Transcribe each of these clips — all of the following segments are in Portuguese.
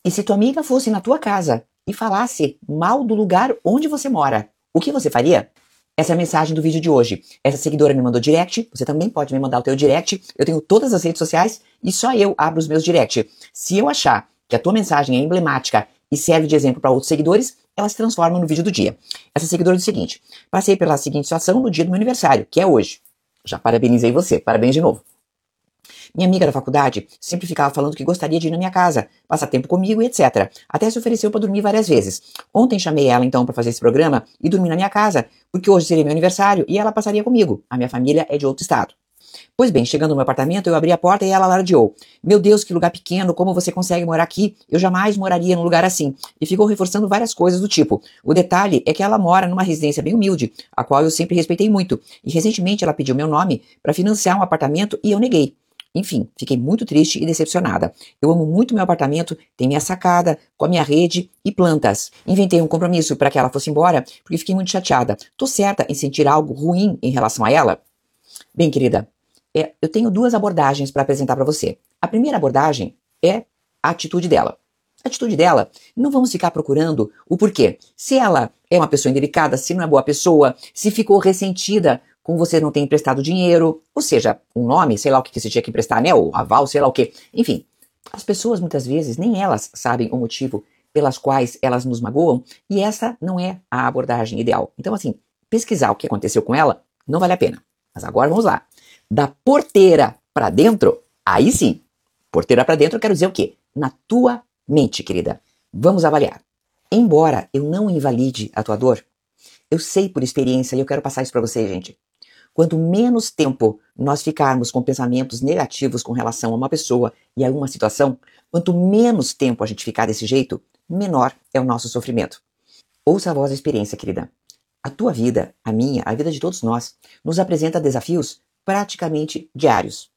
E se tua amiga fosse na tua casa e falasse mal do lugar onde você mora, o que você faria? Essa é a mensagem do vídeo de hoje. Essa seguidora me mandou direct, você também pode me mandar o teu direct. Eu tenho todas as redes sociais e só eu abro os meus direct. Se eu achar que a tua mensagem é emblemática e serve de exemplo para outros seguidores, ela se transforma no vídeo do dia. Essa seguidora diz o seguinte: passei pela seguinte situação no dia do meu aniversário, que é hoje. Já parabenizei você, parabéns de novo. Minha amiga da faculdade sempre ficava falando que gostaria de ir na minha casa, passar tempo comigo e etc. Até se ofereceu para dormir várias vezes. Ontem chamei ela então para fazer esse programa e dormir na minha casa, porque hoje seria meu aniversário e ela passaria comigo. A minha família é de outro estado. Pois bem, chegando no meu apartamento, eu abri a porta e ela alardeou. Meu Deus, que lugar pequeno, como você consegue morar aqui? Eu jamais moraria num lugar assim. E ficou reforçando várias coisas do tipo. O detalhe é que ela mora numa residência bem humilde, a qual eu sempre respeitei muito. E recentemente ela pediu meu nome para financiar um apartamento e eu neguei. Enfim, fiquei muito triste e decepcionada. Eu amo muito meu apartamento, tem minha sacada, com a minha rede e plantas. Inventei um compromisso para que ela fosse embora, porque fiquei muito chateada. Tô certa em sentir algo ruim em relação a ela? Bem, querida, eu tenho duas abordagens para apresentar para você. A primeira abordagem é a atitude dela. A atitude dela, não vamos ficar procurando o porquê. Se ela é uma pessoa indelicada, se não é boa pessoa, se ficou ressentida com você não ter emprestado dinheiro, ou seja, um nome, sei lá o que você tinha que emprestar, né, ou aval, sei lá o que. Enfim, as pessoas muitas vezes, nem elas sabem o motivo pelas quais elas nos magoam, e essa não é a abordagem ideal. Então, assim, pesquisar o que aconteceu com ela não vale a pena. Mas agora vamos lá. Da porteira para dentro, aí sim. Porteira para dentro, eu quero dizer o quê? Na tua mente, querida. Vamos avaliar. Embora eu não invalide a tua dor, eu sei por experiência e eu quero passar isso para você, gente. Quanto menos tempo nós ficarmos com pensamentos negativos com relação a uma pessoa e a uma situação, quanto menos tempo a gente ficar desse jeito, menor é o nosso sofrimento. Ouça a voz da experiência, querida. A tua vida, a minha, a vida de todos nós, nos apresenta desafios praticamente diários.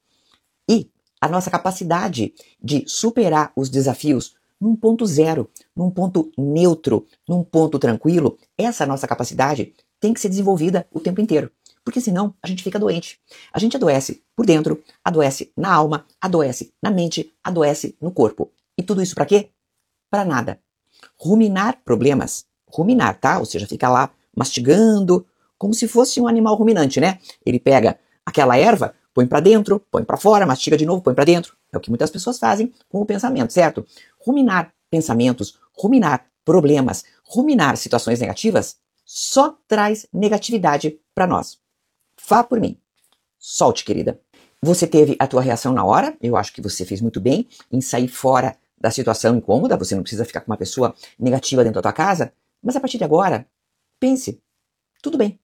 E a nossa capacidade de superar os desafios num ponto zero, num ponto neutro, num ponto tranquilo, essa nossa capacidade tem que ser desenvolvida o tempo inteiro. Porque senão a gente fica doente. A gente adoece por dentro, adoece na alma, adoece na mente, adoece no corpo. E tudo isso para quê? Para nada. Ruminar problemas. Ruminar, tá? Ou seja, fica lá mastigando, como se fosse um animal ruminante, né? Ele pega aquela erva, põe para dentro, põe para fora, mastiga de novo, põe para dentro. É o que muitas pessoas fazem com o pensamento, certo? Ruminar pensamentos, ruminar problemas, ruminar situações negativas só traz negatividade para nós. Vá por mim. Solte, querida. Você teve a tua reação na hora, eu acho que você fez muito bem em sair fora da situação incômoda, você não precisa ficar com uma pessoa negativa dentro da tua casa, mas a partir de agora, pense, tudo bem.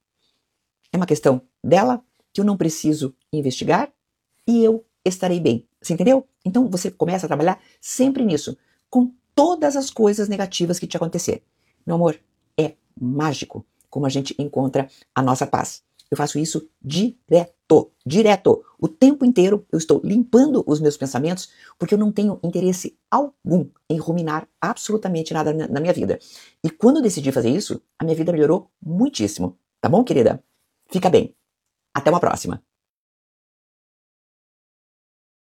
É uma questão dela que eu não preciso investigar e eu estarei bem. Você entendeu? Então você começa a trabalhar sempre nisso, com todas as coisas negativas que te acontecer. Meu amor, é mágico como a gente encontra a nossa paz. Eu faço isso direto. O tempo inteiro eu estou limpando os meus pensamentos porque eu não tenho interesse algum em ruminar absolutamente nada na minha vida. E quando eu decidi fazer isso, a minha vida melhorou muitíssimo. Tá bom, querida? Fica bem. Até uma próxima.